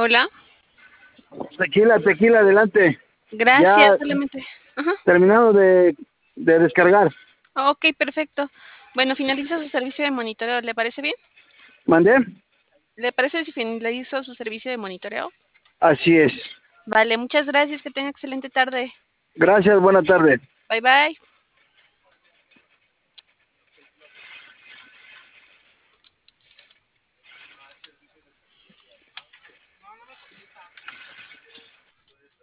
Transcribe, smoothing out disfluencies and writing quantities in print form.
Hola. Tequila, tequila, adelante. Gracias, Ya solamente. Ajá. terminado de descargar. Ok, perfecto. Bueno, finaliza su servicio de monitoreo. ¿Le parece bien? ¿Mandé? ¿Le parece si finalizo su servicio de monitoreo? Así es. Vale, muchas gracias. Que tenga excelente tarde. Gracias, buena tarde. Bye bye.